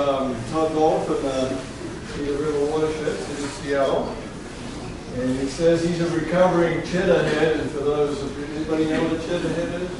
Todd Ball from the Cedar River Watershed in Seattle. And he says he's a recovering cheddarhead. And for those, anybody know what a cheddarhead is?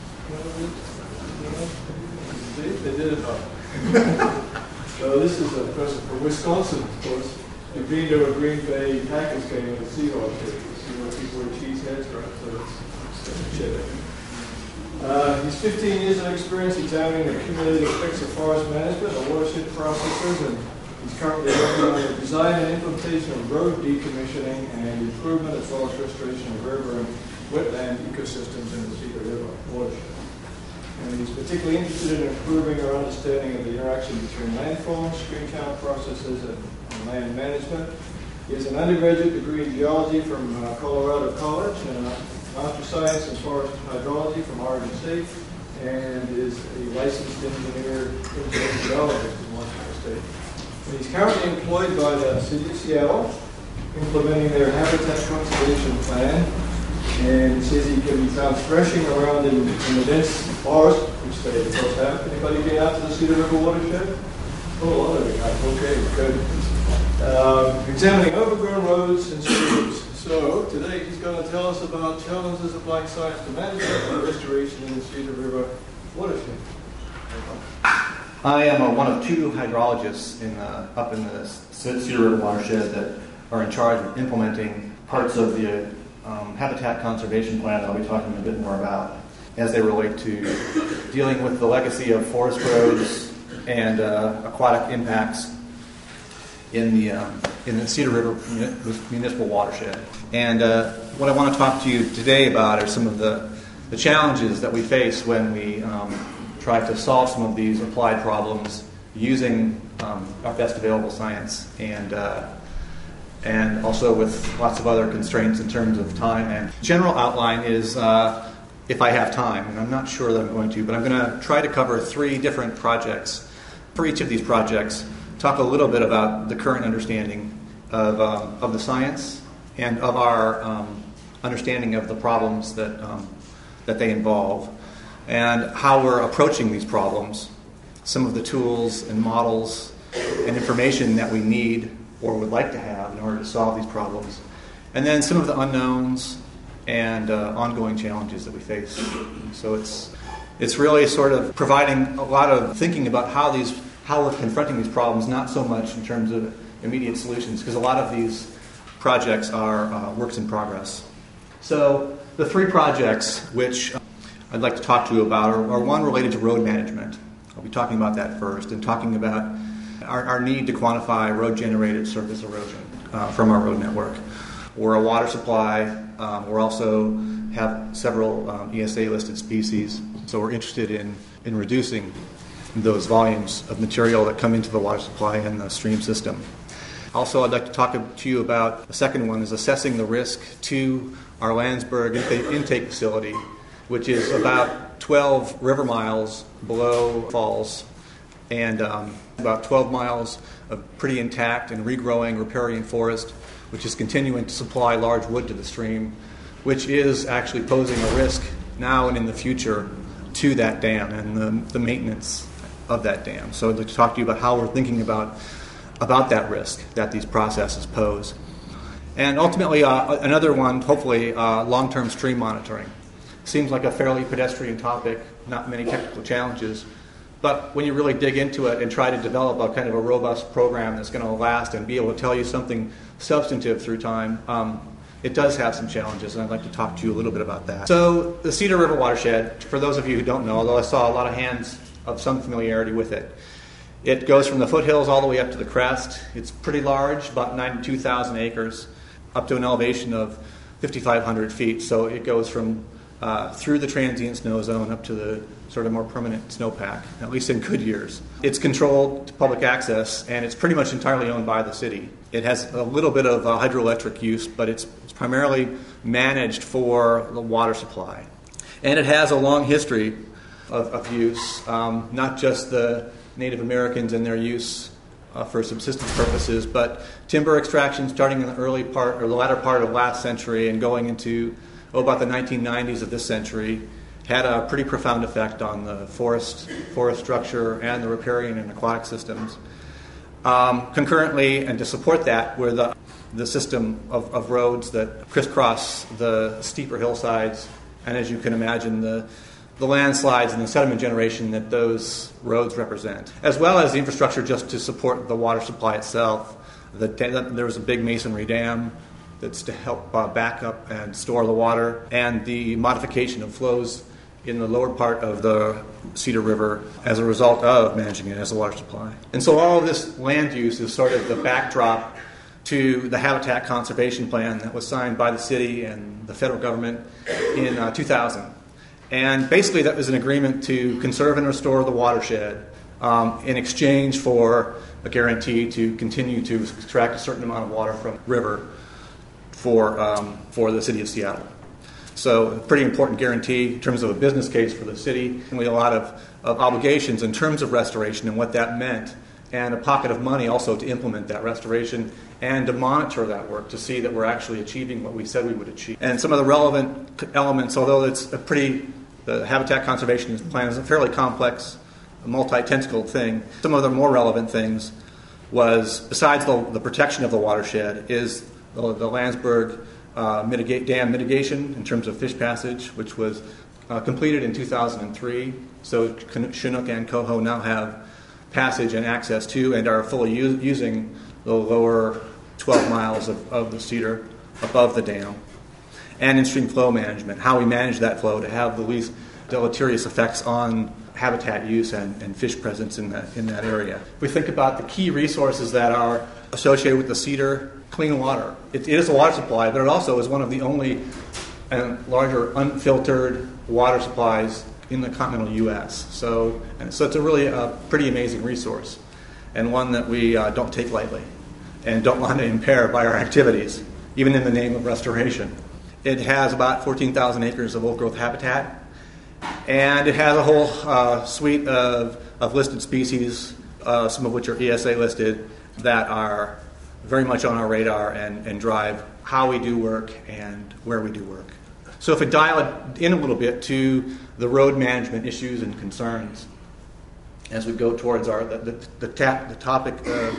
See, they did it up. So this is a person from Wisconsin, of course. You've been to a Green Bay Packers game with a Seahawks kid. You know, people wear cheese heads, right? So it's cheddar. He's 15 years of experience examining the cumulative effects of forest management and watershed processes, and he's currently working on the design and implementation of road decommissioning and improvement of forest restoration of river and wetland ecosystems in the Cedar River watershed. And he's particularly interested in improving our understanding of the interaction between landforms, stream count processes, and land management. He has an undergraduate degree in geology from Colorado College and a Master of Science in Forest Hydrology from Oregon State, and is a licensed engineer geologist in Washington State. And he's currently employed by the City of Seattle, implementing their habitat conservation plan. And he says he can be found threshing around in the dense forest, which they of course have. Anybody been out to the Cedar River watershed? Oh, a lot of you guys. Okay, good. Examining overgrown roads and streams. So today he's going to tell us about challenges applying science to management and restoration in the Cedar River watershed. I am one of two hydrologists up in the Cedar River watershed that are in charge of implementing parts of the habitat conservation plan that I'll be talking a bit more about as they relate to dealing with the legacy of forest roads and aquatic impacts in the Cedar River municipal watershed. And what I want to talk to you today about are some of the challenges that we face when we try to solve some of these applied problems using our best available science and also with lots of other constraints in terms of time. And general outline is, if I have time, and I'm not sure that I'm going to, but I'm going to try to cover 3 different projects. For each of these projects, talk a little bit about the current understanding of the science and of our understanding of the problems that they involve, and how we're approaching these problems, some of the tools and models and information that we need or would like to have in order to solve these problems, and then some of the unknowns and ongoing challenges that we face. So it's really sort of providing a lot of thinking about how we're confronting these problems, not so much in terms of immediate solutions, because a lot of these projects are works in progress. So the 3 projects which I'd like to talk to you about are one related to road management. I'll be talking about that first, and talking about our need to quantify road-generated surface erosion from our road network. We're a water supply. We also have several ESA-listed species, so we're interested in reducing those volumes of material that come into the water supply and the stream system. Also, I'd like to talk to you about the second one, is assessing the risk to our Landsberg intake facility, which is about 12 river miles below falls, and about 12 miles of pretty intact and regrowing riparian forest, which is continuing to supply large wood to the stream, which is actually posing a risk now and in the future to that dam and the maintenance of that dam. So I'd like to talk to you about how we're thinking about that risk that these processes pose. And ultimately, another one, hopefully, long-term stream monitoring. Seems like a fairly pedestrian topic, not many technical challenges, but when you really dig into it and try to develop a kind of a robust program that's going to last and be able to tell you something substantive through time, it does have some challenges, and I'd like to talk to you a little bit about that. So the Cedar River watershed, for those of you who don't know, although I saw a lot of hands of some familiarity with it, it goes from the foothills all the way up to the crest. It's pretty large, about 92,000 acres, up to an elevation of 5,500 feet. So it goes from through the transient snow zone up to the sort of more permanent snowpack, at least in good years. It's controlled to public access, and it's pretty much entirely owned by the city. It has a little bit of hydroelectric use, but it's primarily managed for the water supply. And it has a long history of use, not just the Native Americans and their use for subsistence purposes, but timber extraction starting in the early part or the latter part of last century and going into about the 1990s of this century, had a pretty profound effect on the forest structure and the riparian and aquatic systems. Concurrently, and to support that, were the system of roads that crisscross the steeper hillsides, and as you can imagine, the landslides and the sediment generation that those roads represent, as well as the infrastructure just to support the water supply itself. There was a big masonry dam that's to help back up and store the water, and the modification of flows in the lower part of the Cedar River as a result of managing it as a water supply. And so all of this land use is sort of the backdrop to the Habitat Conservation Plan that was signed by the city and the federal government in 2000. And basically that was an agreement to conserve and restore the watershed in exchange for a guarantee to continue to extract a certain amount of water from the river for the city of Seattle. So a pretty important guarantee in terms of a business case for the city, and we had a lot of obligations in terms of restoration and what that meant, and a pocket of money also to implement that restoration and to monitor that work to see that we're actually achieving what we said we would achieve. And some of the relevant elements, although it's the Habitat Conservation Plan is a fairly complex, multi-tentacled thing, some of the more relevant things was, besides the protection of the watershed, is the Landsberg dam mitigation in terms of fish passage, which was completed in 2003. So Chinook and Coho now have passage and access to and are fully using the lower 12 miles of the Cedar above the dam. And in-stream flow management, how we manage that flow to have the least deleterious effects on habitat use and fish presence in that area. If we think about the key resources that are associated with the Cedar, clean water. It is a water supply, but it also is one of the only and larger unfiltered water supplies in the continental U.S. So it's a really pretty amazing resource, and one that we don't take lightly and don't want to impair by our activities, even in the name of restoration. It has about 14,000 acres of old-growth habitat, and it has a whole suite of listed species, some of which are ESA listed, that are very much on our radar and drive how we do work and where we do work. So if we dial it in a little bit to the road management issues and concerns, as we go towards the topic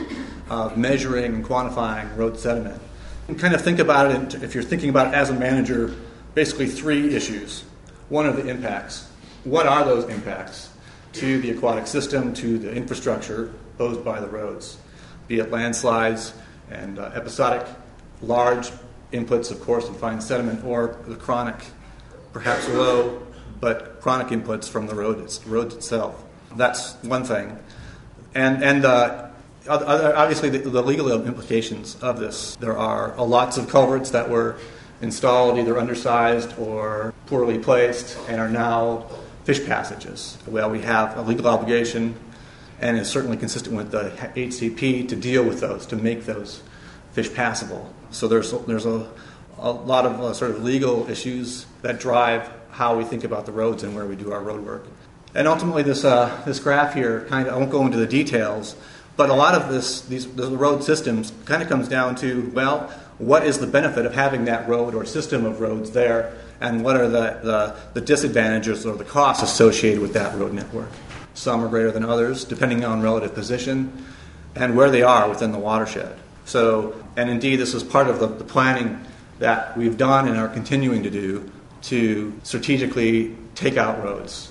of measuring and quantifying road sediment, and kind of think about it, if you're thinking about it as a manager, basically three issues. One are the impacts. What are those impacts to the aquatic system, to the infrastructure posed by the roads, be it landslides and episodic large inputs of coarse and fine sediment, or the chronic, perhaps low, but chronic inputs from the road itself. That's one thing. And obviously the legal implications of this. There are lots of culverts that were installed either undersized or poorly placed and are now fish passages. Well, we have a legal obligation, and it's certainly consistent with the HCP, to deal with those, to make those fish passable. So there's a lot of sort of legal issues that drive how we think about the roads and where we do our road work. And ultimately, this graph here, I won't go into the details, but a lot of the road systems kind of comes down to, well, what is the benefit of having that road or system of roads there, and what are the disadvantages or the costs associated with that road network? Some are greater than others, depending on relative position and where they are within the watershed. So, and indeed, this is part of the planning that we've done and are continuing to do to strategically take out roads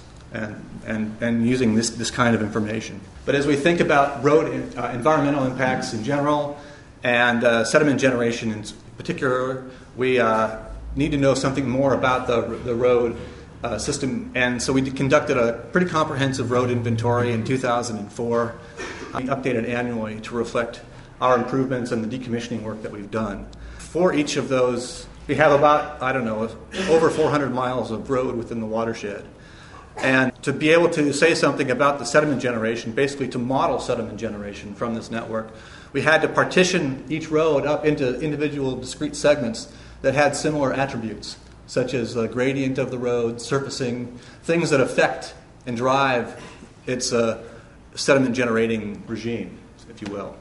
and using this kind of information. But as we think about road environmental impacts in general and sediment generation in particular, we need to know something more about the road system. And so we conducted a pretty comprehensive road inventory in 2004, updated annually to reflect our improvements and the decommissioning work that we've done. For each of those, we have about, over 400 miles of road within the watershed. And to be able to say something about the sediment generation, basically to model sediment generation from this network, we had to partition each road up into individual discrete segments that had similar attributes, such as the gradient of the road, surfacing, things that affect and drive its sediment generating regime, if you will.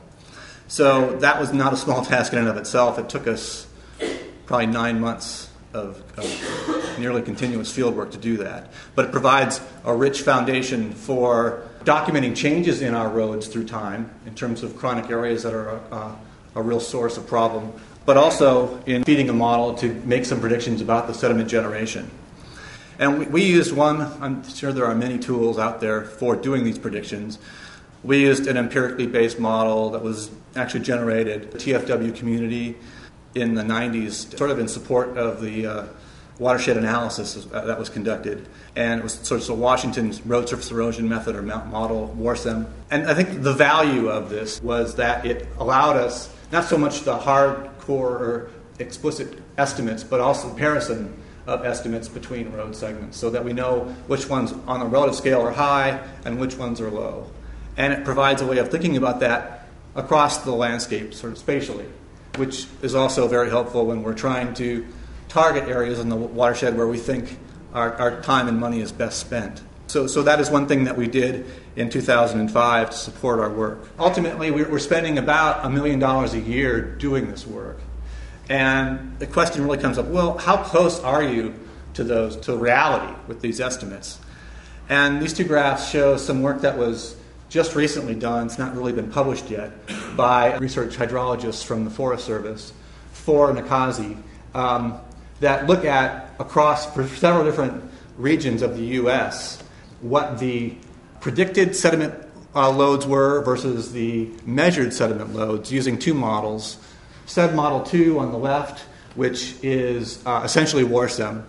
So that was not a small task in and of itself. It took us probably 9 months of nearly continuous field work to do that. But it provides a rich foundation for documenting changes in our roads through time in terms of chronic areas that are a real source of problem, but also in feeding a model to make some predictions about the sediment generation. And we used one, I'm sure there are many tools out there for doing these predictions. We used an empirically based model that was actually generated, the TFW community in the 90s, sort of in support of the watershed analysis that was conducted. And it was sort of Washington's road surface erosion method or model, WARSEM. And I think the value of this was that it allowed us not so much the hardcore or explicit estimates, but also comparison of estimates between road segments so that we know which ones on a relative scale are high and which ones are low. And it provides a way of thinking about that across the landscape, sort of spatially, which is also very helpful when we're trying to target areas in the watershed where we think our time and money is best spent. So that is one thing that we did in 2005 to support our work. Ultimately, we're spending about $1 million a year doing this work. And the question really comes up, well, how close are you to reality with these estimates? And these two graphs show some work that was just recently done, it's not really been published yet, by research hydrologists from the Forest Service for Nikazi that look at across for several different regions of the U.S. what the predicted sediment loads were versus the measured sediment loads using two models. SED Model 2 on the left, which is essentially WARSEM,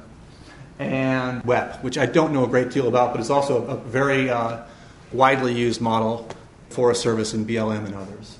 and WEP, which I don't know a great deal about, but it's also a very widely used model, Forest Service and BLM and others.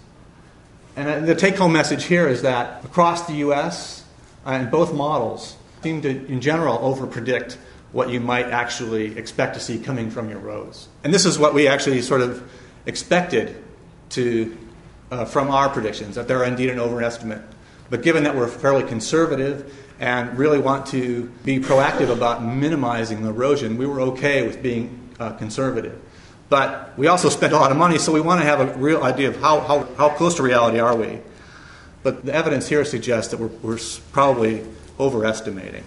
And the take-home message here is that across the U.S., and both models seem to, in general, overpredict what you might actually expect to see coming from your roads. And this is what we actually sort of expected to from our predictions, that they're indeed an overestimate. But given that we're fairly conservative and really want to be proactive about minimizing the erosion, we were okay with being conservative. But we also spent a lot of money, so we want to have a real idea of how close to reality are we. But the evidence here suggests that we're probably overestimating.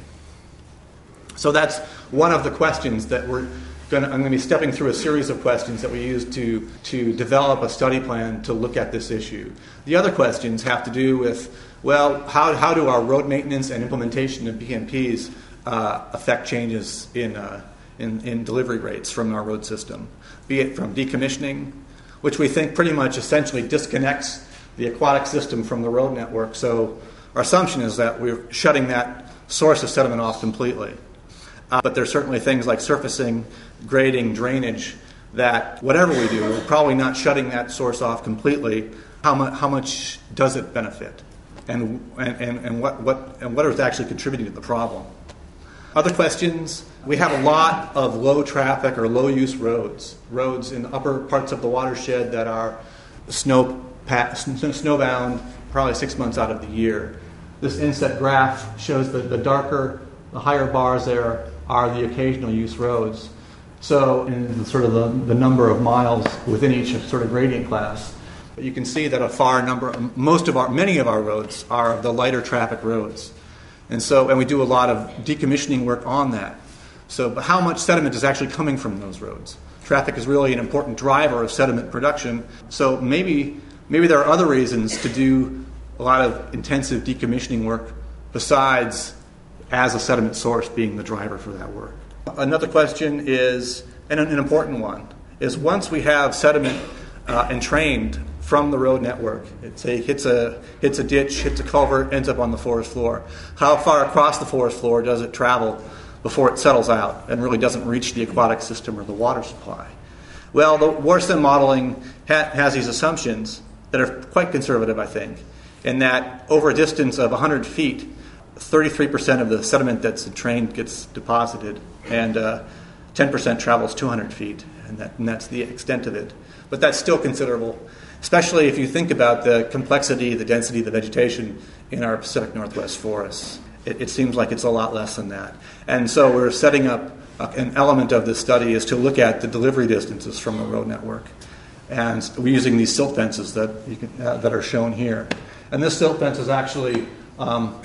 So that's one of the questions that I'm going to be stepping through a series of questions that we use to develop a study plan to look at this issue. The other questions have to do with, well, how do our road maintenance and implementation of BMPs affect changes in delivery rates from our road system, be it from decommissioning, which we think pretty much essentially disconnects the aquatic system from the road network. So our assumption is that we're shutting that source of sediment off completely. But there's certainly things like surfacing, grading, drainage, that whatever we do, we're probably not shutting that source off completely. How much does it benefit? And what is actually contributing to the problem? Other questions, we have a lot of low traffic or low use roads in the upper parts of the watershed that are snowbound probably 6 months out of the year. This inset graph shows that the higher bars there are the occasional use roads. So in sort of the number of miles within each sort of gradient class, you can see that many of our roads are the lighter traffic roads. And we do a lot of decommissioning work on that. But how much sediment is actually coming from those roads? Traffic is really an important driver of sediment production. So maybe there are other reasons to do a lot of intensive decommissioning work besides as a sediment source being the driver for that work. Another question is, and an important one, is once we have sediment entrained from the road network, it hits a ditch, hits a culvert, ends up on the forest floor, how far across the forest floor does it travel before it settles out and really doesn't reach the aquatic system or the water supply? Well, the WARSEM modeling has these assumptions that are quite conservative, I think, in that over a distance of 100 feet, 33% of the sediment that's entrained gets deposited, and 10% travels 200 feet, and that's the extent of it. But that's still considerable, especially if you think about the complexity, the density of the vegetation in our Pacific Northwest forests. It seems like it's a lot less than that. And so we're setting up an element of this study is to look at the delivery distances from the road network. And we're using these silt fences that are shown here. And this silt fence is actually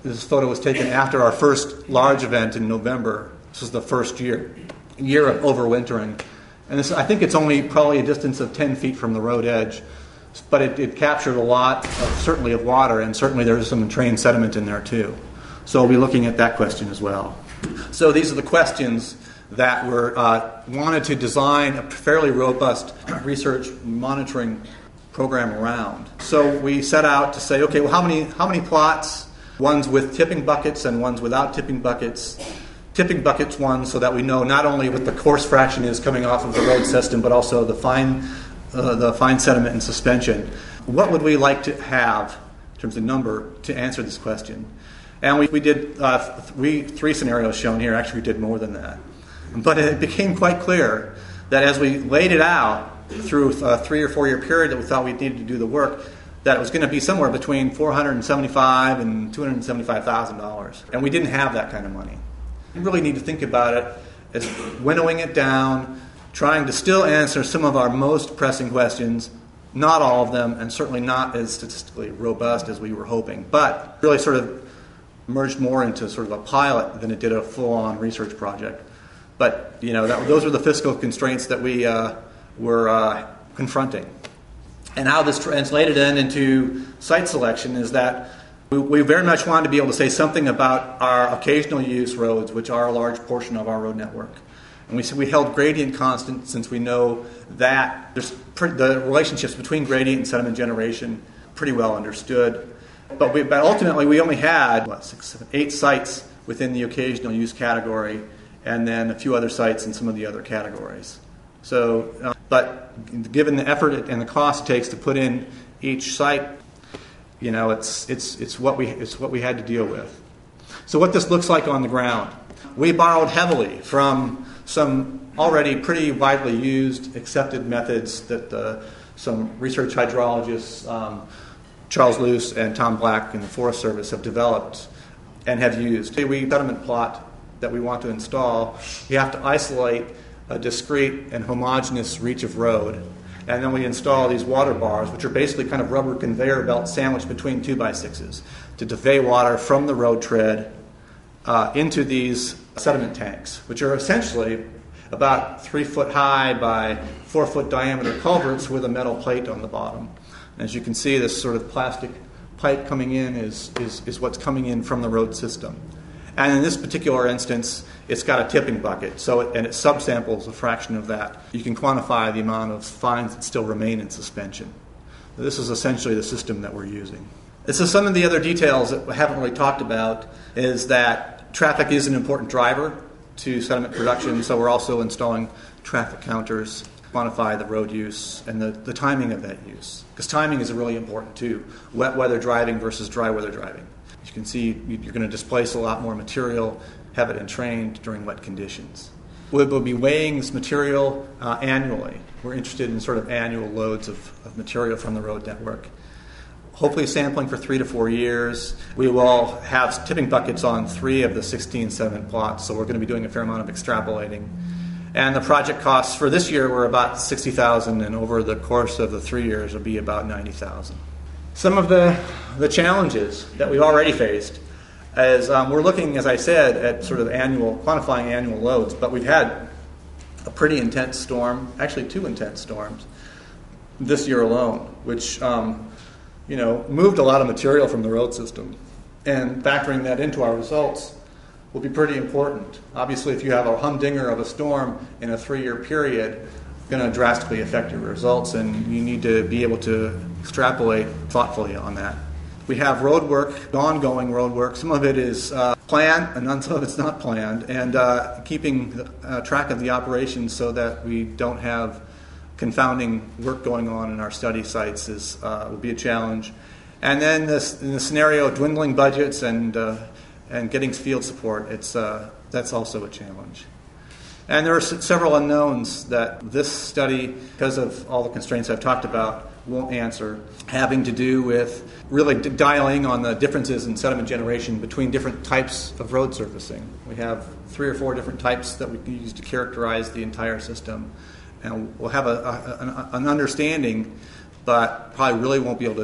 This photo was taken after our first large event in November. This was the first year of overwintering. And this, I think it's only probably a distance of 10 feet from the road edge, but it captured a lot, certainly of water, and certainly there's some entrained sediment in there too. So we'll be looking at that question as well. So these are the questions that were wanted to design a fairly robust research monitoring program around. So we set out to say, okay, well, how many plots? Ones with tipping buckets and ones without tipping buckets. Tipping buckets ones so that we know not only what the coarse fraction is coming off of the road system, but also the fine sediment and suspension. What would we like to have in terms of number to answer this question? And we did three scenarios shown here. Actually, we did more than that. But it became quite clear that as we laid it out through a 3 or 4 year period that we thought we needed to do the work, that it was going to be somewhere between $475,000 and $275,000. And we didn't have that kind of money. You really need to think about it as winnowing it down, trying to still answer some of our most pressing questions, not all of them, and certainly not as statistically robust as we were hoping, but really sort of merged more into sort of a pilot than it did a full-on research project. But, those are the fiscal constraints that we were confronting. And how this translated into site selection is that we very much wanted to be able to say something about our occasional use roads, which are a large portion of our road network. And we held gradient constant since we know that the relationships between gradient and sediment generation pretty well understood. But ultimately we only had 6, 7, 8 sites within the occasional use category, and then a few other sites in some of the other categories. So, but given the effort and the cost it takes to put in each site, it's what we had to deal with. So what this looks like on the ground, we borrowed heavily from some already pretty widely used, accepted methods that some research hydrologists, Charles Luce and Tom Black in the Forest Service, have developed and have used. We sediment plot that we want to install, you have to isolate a discrete and homogeneous reach of road, and then we install these water bars, which are basically kind of rubber conveyor belts sandwiched between 2x6s to convey water from the road tread into these sediment tanks, which are essentially about 3 foot high by 4 foot diameter culverts with a metal plate on the bottom. And as you can see, this sort of plastic pipe coming in is what's coming in from the road system. And in this particular instance, it's got a tipping bucket, and it subsamples a fraction of that. You can quantify the amount of fines that still remain in suspension. This is essentially the system that we're using. So some of the other details that we haven't really talked about is that traffic is an important driver to sediment production, so we're also installing traffic counters to quantify the road use and the timing of that use. Because timing is really important too, wet weather driving versus dry weather driving. As you can see, you're going to displace a lot more material, have it entrained during wet conditions. We'll be weighing this material annually. We're interested in sort of annual loads of material from the road network. Hopefully sampling for 3 to 4 years. We will have tipping buckets on 3 of the 16 sediment plots, so we're going to be doing a fair amount of extrapolating. And the project costs for this year were about $60,000, and over the course of the 3 years will be about $90,000. Some of the challenges that we've already faced is we're looking, as I said, at sort of quantifying annual loads, but we've had a pretty intense storm, actually 2 intense storms, this year alone, which moved a lot of material from the road system. And factoring that into our results will be pretty important. Obviously, if you have a humdinger of a storm in a 3-year period, it's going to drastically affect your results, and you need to be able to extrapolate thoughtfully on that. We have road work, ongoing road work. Some of it is planned, and some of it's not planned. And keeping track of the operations so that we don't have confounding work going on in our study sites will be a challenge. And then in the scenario of dwindling budgets and getting field support, that's also a challenge. And there are several unknowns that this study, because of all the constraints I've talked about, won't answer, having to do with really dialing on the differences in sediment generation between different types of road surfacing. We have 3 or 4 different types that we can use to characterize the entire system. And we'll have an understanding, but probably really won't be able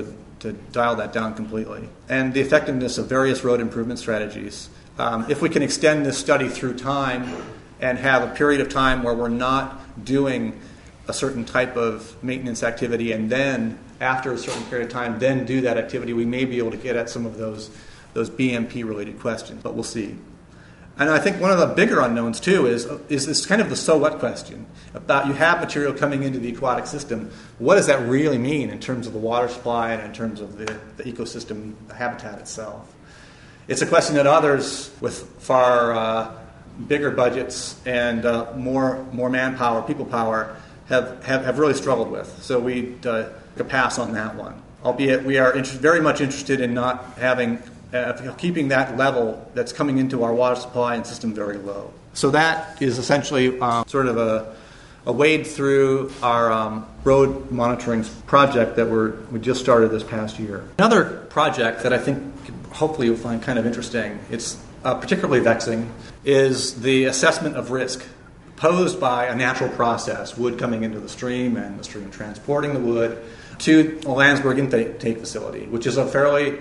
to dial that down completely. And the effectiveness of various road improvement strategies. If we can extend this study through time and have a period of time where we're not doing a certain type of maintenance activity, and then after a certain period of time, then do that activity, we may be able to get at some of those BMP-related questions, but we'll see. And I think one of the bigger unknowns, too, is this kind of the so what question about you have material coming into the aquatic system. What does that really mean in terms of the water supply and in terms of the ecosystem, the habitat itself? It's a question that others with far bigger budgets and more manpower, people power, have really struggled with. So we could pass on that one. Albeit we are very much interested in not having keeping that level that's coming into our water supply and system very low. So that is essentially sort of a wade through our road monitoring project that we just started this past year. Another project that I think hopefully you'll find kind of interesting, it's particularly vexing, is the assessment of risk posed by a natural process, wood coming into the stream and the stream transporting the wood to the Landsberg intake facility, which is a fairly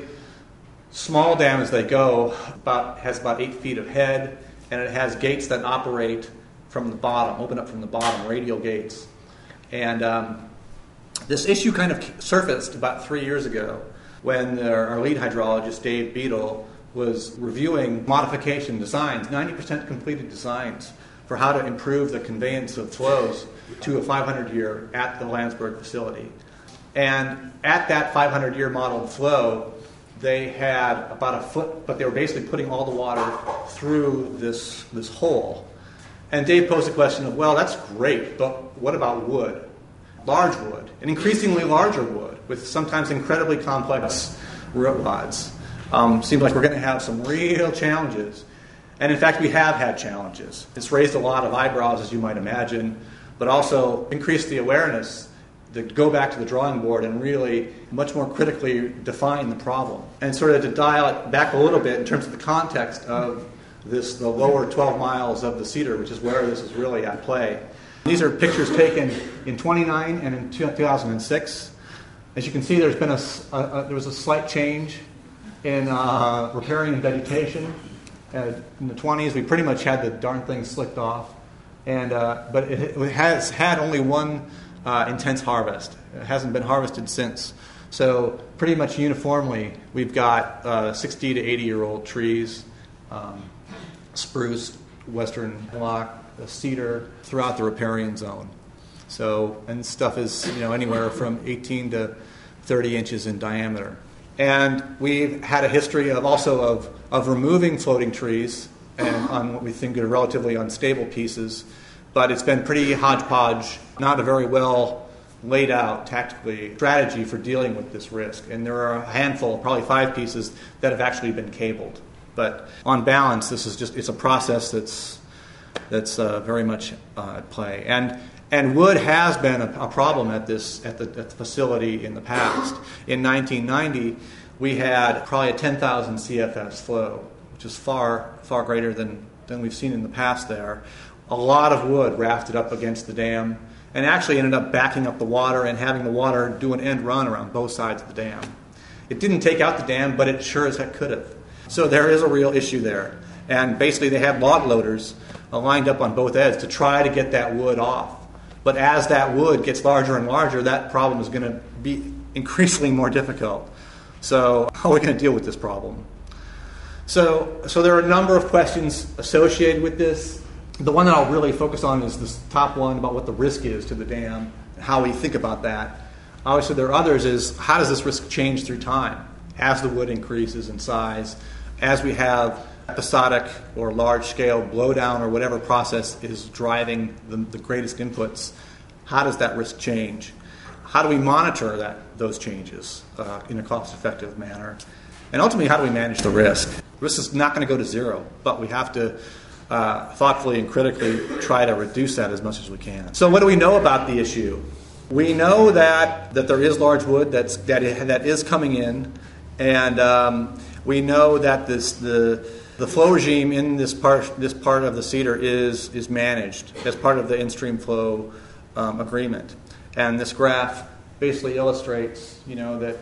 small dam as they go, has about 8 feet of head, and it has gates that operate from the bottom, open up from the bottom, radial gates. And this issue kind of surfaced about 3 years ago when our lead hydrologist, Dave Beadle, was reviewing modification designs, 90% completed designs, for how to improve the conveyance of flows to a 500-year at the Landsberg facility. And at that 500-year modeled flow, they had about a foot, but they were basically putting all the water through this hole. And Dave posed the question of, well, that's great, but what about wood? Large wood, and increasingly larger wood, with sometimes incredibly complex root rods. Seems like we're going to have some real challenges. And in fact, we have had challenges. It's raised a lot of eyebrows, as you might imagine, but also increased the awareness to go back to the drawing board and really much more critically define the problem. And sort of to dial it back a little bit in terms of the context of the lower 12 miles of the Cedar, which is where this is really at play. These are pictures taken in 29 and in 2006. As you can see, there's been there was a slight change in riparian vegetation. In the 20s, we pretty much had the darn thing slicked off, but it has had only one intense harvest. It hasn't been harvested since. So pretty much uniformly, we've got 60 to 80-year-old trees, spruce, western hemlock, cedar throughout the riparian zone. So, and stuff is anywhere from 18 to 30 inches in diameter. And we've had a history of removing floating trees and on what we think are relatively unstable pieces, but it's been pretty hodgepodge, not a very well laid out tactically strategy for dealing with this risk. And there are a handful, probably 5 pieces, that have actually been cabled. But on balance, it's a process that's very much at play. And wood has been a problem at the facility in the past. In 1990, we had probably a 10,000 CFS flow, which is far, far greater than we've seen in the past there. A lot of wood rafted up against the dam and actually ended up backing up the water and having the water do an end run around both sides of the dam. It didn't take out the dam, but it sure as heck could have. So there is a real issue there. And basically they had log loaders lined up on both ends to try to get that wood off. But as that wood gets larger and larger, that problem is going to be increasingly more difficult. So how are we going to deal with this problem? So there are a number of questions associated with this. The one that I'll really focus on is this top one about what the risk is to the dam and how we think about that. Obviously, there are others is how does this risk change through time as the wood increases in size, as we have episodic or large-scale blowdown or whatever process is driving the greatest inputs. How does that risk change? How do we monitor those changes in a cost-effective manner? And ultimately, how do we manage the risk? Risk is not going to go to zero, but we have to thoughtfully and critically try to reduce that as much as we can. So what do we know about the issue? We know that there is large wood that is coming in, and we know that the flow regime in this part of the Cedar is managed as part of the in-stream flow agreement. And this graph basically illustrates, that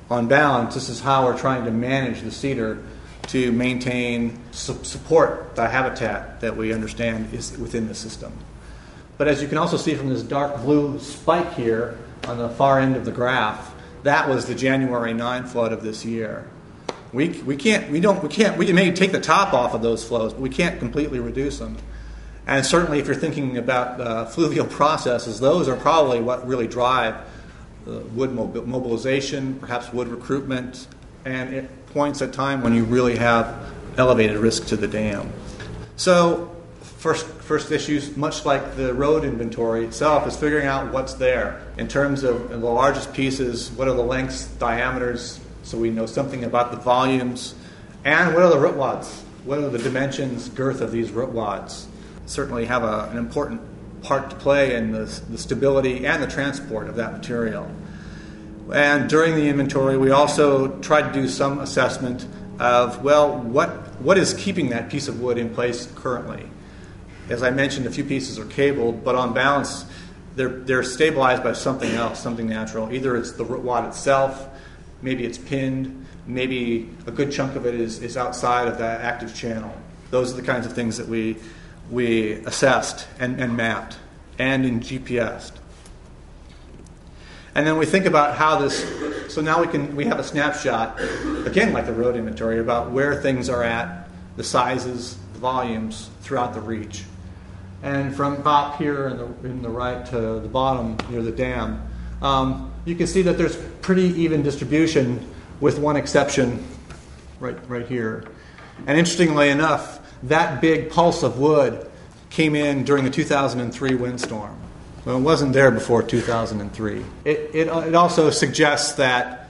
on balance, this is how we're trying to manage the cedar to maintain, support the habitat that we understand is within the system. But as you can also see from this dark blue spike here on the far end of the graph, that was the January 9 flood of this year. We may take the top off of those flows, but we can't completely reduce them. And certainly if you're thinking about fluvial processes, those are probably what really drive wood mobilization, perhaps wood recruitment, and at points at time when you really have elevated risk to the dam. So first issues, much like the road inventory itself, is figuring out what's there in terms of the largest pieces, what are the lengths, diameters, so we know something about the volumes, and what are the root wads, what are the dimensions, girth of these root wads. Certainly have an important part to play in the stability and the transport of that material. And during the inventory, we also tried to do some assessment of, well, what is keeping that piece of wood in place currently? As I mentioned, a few pieces are cabled, but on balance, they're stabilized by something else, something natural. Either it's the root wad itself, maybe it's pinned, maybe a good chunk of it is outside of that active channel. Those are the kinds of things that we assessed and mapped and in GPS'd. And then we think about how this, so now we have a snapshot, again like the road inventory, about where things are at, the sizes, the volumes throughout the reach. And from top here in the right to the bottom near the dam, you can see that there's pretty even distribution with one exception right here. And interestingly enough, that big pulse of wood came in during the 2003 windstorm. Well, it wasn't there before 2003. It also suggests that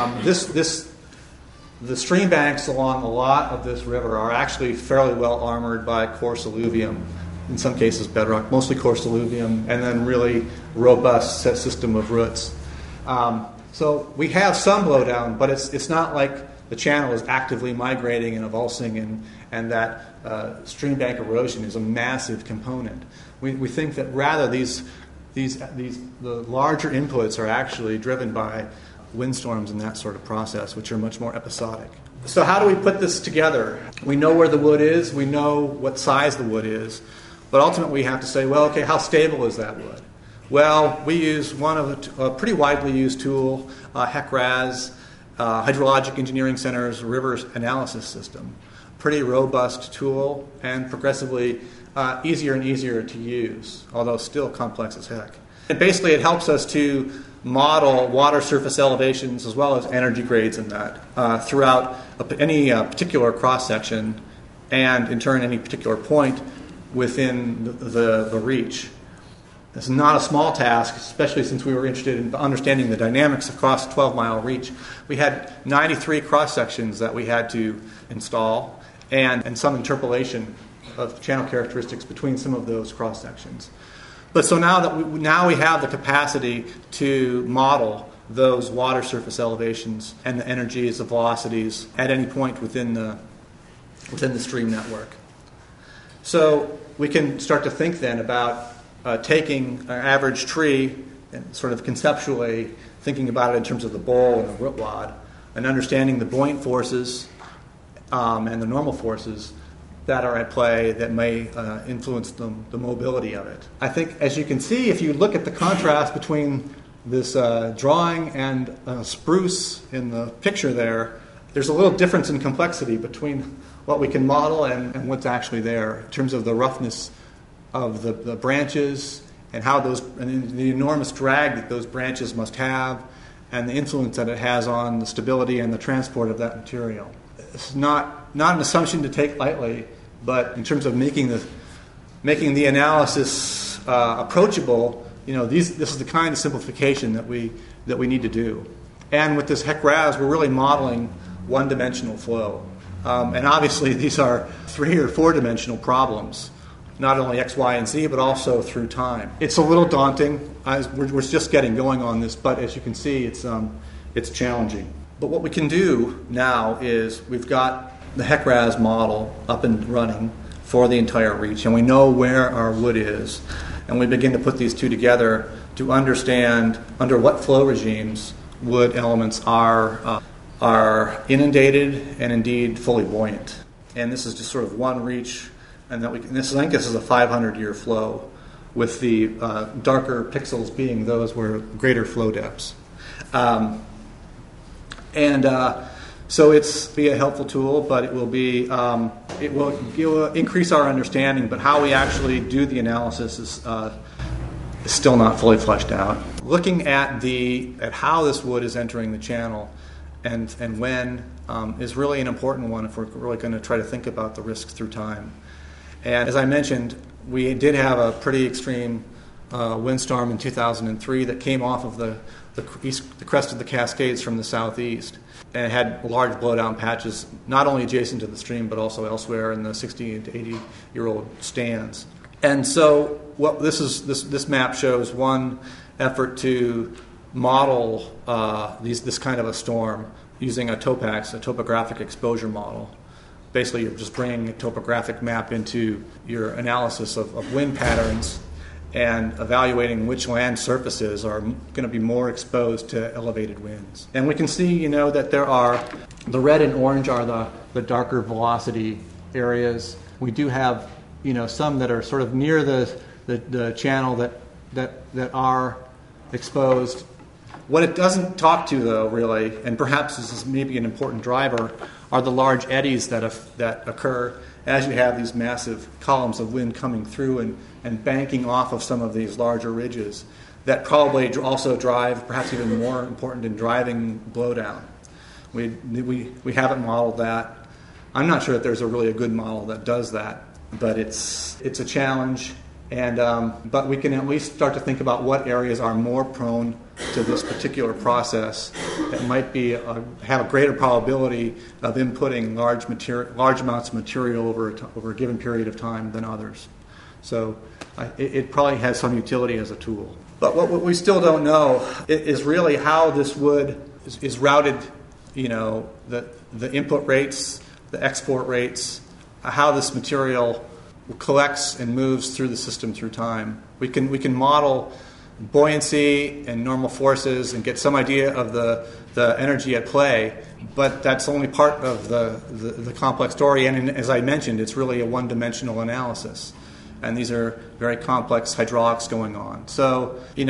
the stream banks along a lot of this river are actually fairly well armored by coarse alluvium, in some cases bedrock, mostly coarse alluvium, and then really robust system of roots. So we have some blowdown, but it's not like the channel is actively migrating and avulsing, and that stream bank erosion is a massive component. We think that rather the larger inputs are actually driven by windstorms and that sort of process, which are much more episodic. So how do we put this together? We know where the wood is, we know what size the wood is, but ultimately we have to say, well, okay, how stable is that wood? Well, we use a pretty widely used tool, HEC-RAS, Hydrologic Engineering Center's Rivers Analysis System. Pretty robust tool and progressively easier and easier to use, although still complex as heck. And basically it helps us to model water surface elevations as well as energy grades in that throughout any particular cross-section and in turn any particular point within the reach. It's not a small task, especially since we were interested in understanding the dynamics across a 12-mile reach. We had 93 cross-sections that we had to install and some interpolation of channel characteristics between some of those cross-sections. But so now we have the capacity to model those water surface elevations and the energies, the velocities at any point within the stream network. So we can start to think then about taking an average tree and sort of conceptually thinking about it in terms of the bowl and the root wad and understanding the buoyant forces and the normal forces that are at play that may influence the mobility of it. I think, as you can see, if you look at the contrast between this drawing and spruce in the picture there's a little difference in complexity between what we can model and what's actually there in terms of the roughness of the branches and how and the enormous drag that those branches must have and the influence that it has on the stability and the transport of that material. It's not an assumption to take lightly, but in terms of making the analysis approachable, this is the kind of simplification that we need to do. And with this HEC-RAS, we're really modeling one-dimensional flow. And obviously, these are 3 or 4-dimensional problems, not only X, Y, and Z, but also through time. It's a little daunting. We're just getting going on this, but as you can see, it's challenging. But what we can do now is we've got the HEC-RAS model up and running for the entire reach, and we know where our wood is, and we begin to put these two together to understand under what flow regimes wood elements are inundated and indeed fully buoyant. And this is just sort of one reach, and I think this is a 500-year flow, with the darker pixels being those where greater flow depths. So it's be a helpful tool, but it will increase our understanding. But how we actually do the analysis is still not fully fleshed out. Looking at how this wood is entering the channel and when is really an important one if we're really going to try to think about the risks through time. And as I mentioned, we did have a pretty extreme windstorm in 2003 that came off of the crest of the Cascades from the southeast, and it had large blowdown patches not only adjacent to the stream but also elsewhere in the 60 to 80-year-old stands. And so what this map shows one effort to model this kind of a storm using a TOPAX, a topographic exposure model. Basically, you're just bringing a topographic map into your analysis of wind patterns and evaluating which land surfaces are going to be more exposed to elevated winds. And we can see, that there are the red and orange are the darker velocity areas. We do have, some that are sort of near the channel that are exposed. What it doesn't talk to, though, really, and perhaps this is maybe an important driver, are the large eddies that occur as you have these massive columns of wind coming through and banking off of some of these larger ridges that probably also drive, perhaps even more important in driving blowdown. We haven't modeled that. I'm not sure that there's really a good model that does that, but it's a challenge. And but we can at least start to think about what areas are more prone to this particular process that might have a greater probability of inputting large amounts of material over a given period of time than others. So it probably has some utility as a tool. But what we still don't know is really how this wood is routed. The input rates, the export rates, how this material collects and moves through the system through time. We can model buoyancy and normal forces and get some idea of the energy at play, but that's only part of the complex story. And as I mentioned, it's really a one-dimensional analysis. And these are very complex hydraulics going on. So, there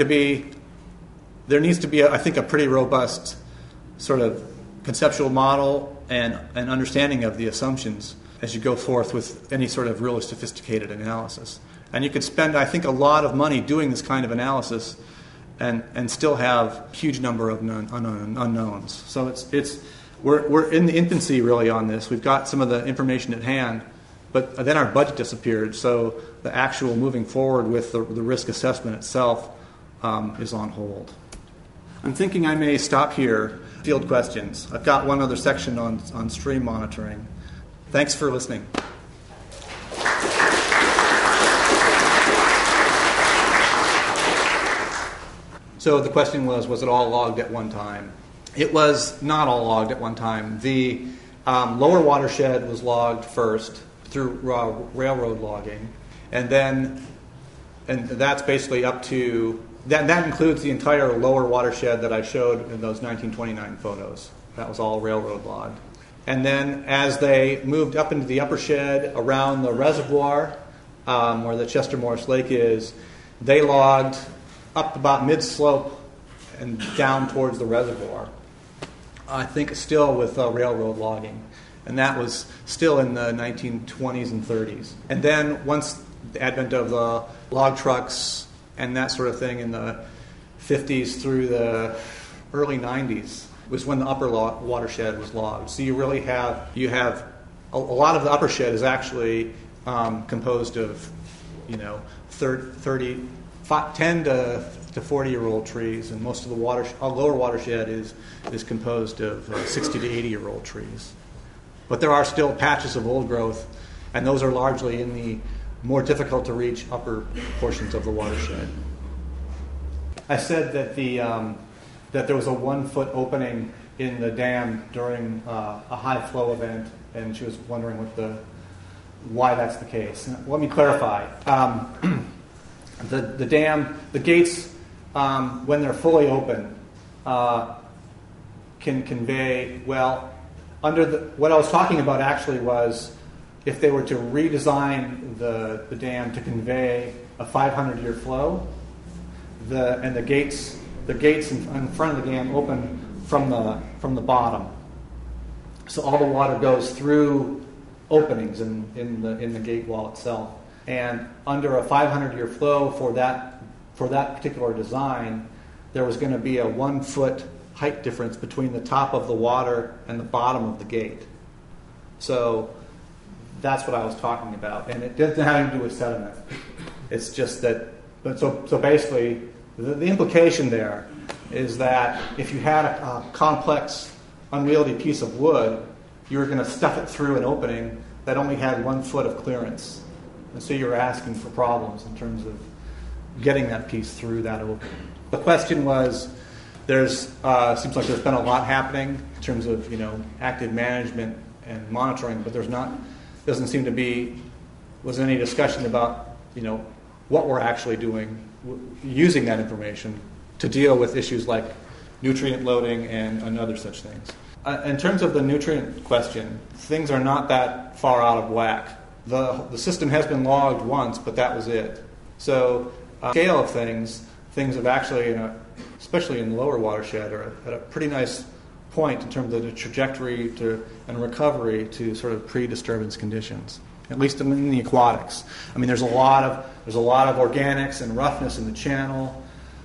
needs to be, I think, a pretty robust sort of conceptual model and understanding of the assumptions as you go forth with any sort of really sophisticated analysis. And you could spend, I think, a lot of money doing this kind of analysis and still have a huge number of unknowns. So we're in the infancy really on this. We've got some of the information at hand, but then our budget disappeared. So the actual moving forward with the risk assessment itself is on hold. I'm thinking I may stop here. Field questions. I've got one other section on stream monitoring. Thanks for listening. So the question was it all logged at one time? It was not all logged at one time. The lower watershed was logged first through railroad logging, and that's basically up to that includes the entire lower watershed that I showed in those 1929 photos. That was all railroad logged. And then as they moved up into the upper shed around the reservoir where the Chester Morris Lake is, they logged up about mid-slope and down towards the reservoir. I think still with railroad logging. And that was still in the 1920s and 30s. And then once the advent of the log trucks and that sort of thing in the 50s through the early 90s, was when the upper watershed was logged. So you have a lot of the upper shed is actually composed of 10 to 40-year-old trees, and most of the lower watershed is composed of 60 to 80-year-old trees. But there are still patches of old growth, and those are largely in the more difficult to reach upper portions of the watershed. I said that that there was a 1-foot opening in the dam during a high flow event, and she was wondering why that's the case. Let me clarify. The dam, the gates, when they're fully open, can convey, well, what I was talking about actually was if they were to redesign the dam to convey a 500-year flow, and the gates in front of the dam open from the bottom, so all the water goes through openings in the gate wall itself. And under a 500-year flow for that particular design, there was going to be a 1-foot height difference between the top of the water and the bottom of the gate. So that's what I was talking about, and it doesn't have anything to do with sediment. It's just that. But so basically, the implication there is that if you had a complex, unwieldy piece of wood, you were going to stuff it through an opening that only had 1 foot of clearance, and so you're asking for problems in terms of getting that piece through that opening. The question was, seems like there's been a lot happening in terms of active management and monitoring, but doesn't seem to be was any discussion about what we're actually doing using that information to deal with issues like nutrient loading and other such things. In terms of the nutrient question, things are not that far out of whack. The system has been logged once, but that was it. So scale of things have actually, especially in the lower watershed, are at a pretty nice point in terms of the trajectory and recovery to sort of pre-disturbance conditions, at least in the aquatics. I mean, there's a lot of organics and roughness in the channel.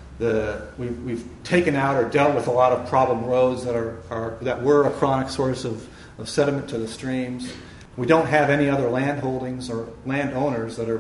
We've taken out or dealt with a lot of problem roads that were a chronic source of sediment to the streams. We don't have any other land holdings or landowners that are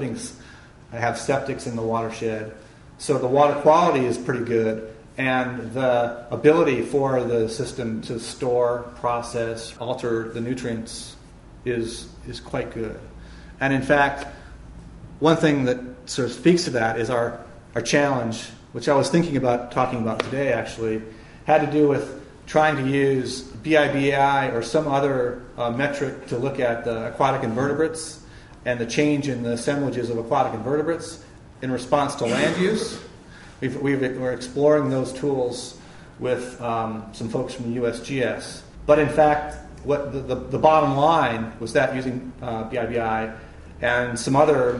have septics in the watershed. So the water quality is pretty good, and the ability for the system to store, process, alter the nutrients is quite good. And in fact, one thing that sort of speaks to that is our challenge, which I was thinking about talking about today actually, had to do with trying to use BIBI or some other metric to look at the aquatic invertebrates and the change in the assemblages of aquatic invertebrates in response to land use. We're exploring those tools with some folks from the USGS. But in fact, what the bottom line was that using BIBI and some other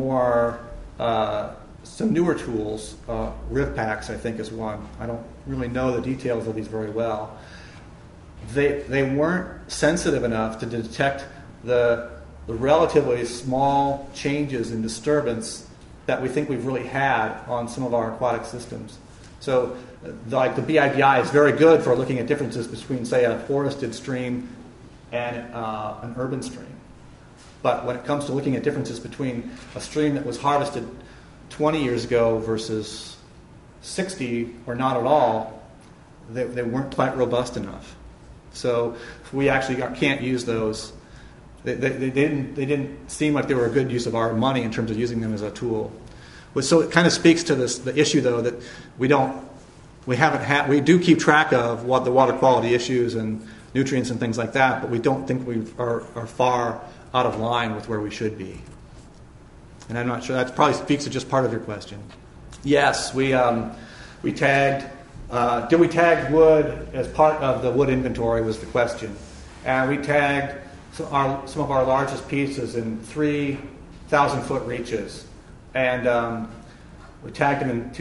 some newer tools, RivPax I think is one. I don't really know the details of these very well. They weren't sensitive enough to detect the relatively small changes in disturbance that we think we've really had on some of our aquatic systems. So like the BIBI is very good for looking at differences between, say, a forested stream and an urban stream. But when it comes to looking at differences between a stream that was harvested 20 years ago versus 60 or not at all, they weren't quite robust enough. So we actually can't use those. They didn't seem like they were a good use of our money in terms of using them as a tool. So it kind of speaks to the issue, though, that we do keep track of what the water quality issues and nutrients and things like that, but we don't think we are far out of line with where we should be. And I'm not sure that probably speaks to just part of your question. Yes, we tagged. Did we tag wood as part of the wood inventory was the question, and we tagged some of our largest pieces in 3,000-foot reaches, and we tagged them in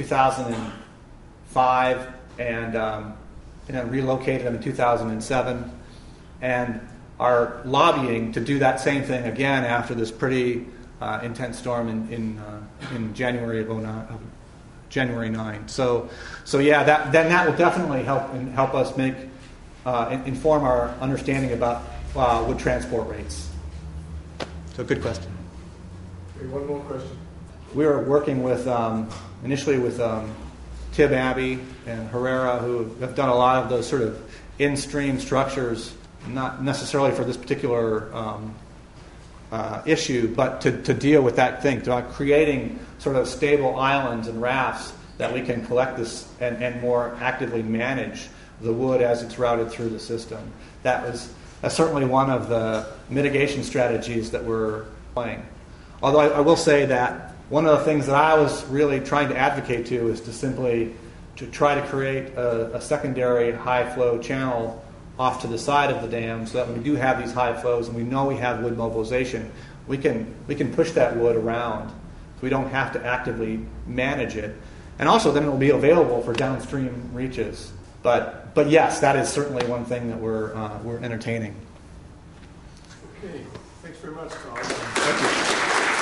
2005 and then relocated them in 2007, and are lobbying to do that same thing again after this pretty intense storm in January of 2009. January 9. So yeah, that will definitely help us inform our understanding about wood transport rates. So good question. Okay, one more question. We were working with initially with Tib Abbey and Herrera, who have done a lot of those sort of in-stream structures, not necessarily for this particular issue, but to deal with that thing, to creating sort of stable islands and rafts that we can collect this and more actively manage the wood as it's routed through the system. That's certainly one of the mitigation strategies that we're playing. Although I will say that one of the things that I was really trying to advocate to is to simply to try to create a secondary high flow channel off to the side of the dam, so that when we do have these high flows and we know we have wood mobilization, we can push that wood around, so we don't have to actively manage it. And also then it will be available for downstream reaches. But yes, that is certainly one thing that we're entertaining. Okay, thanks very much, Tom. Thank you.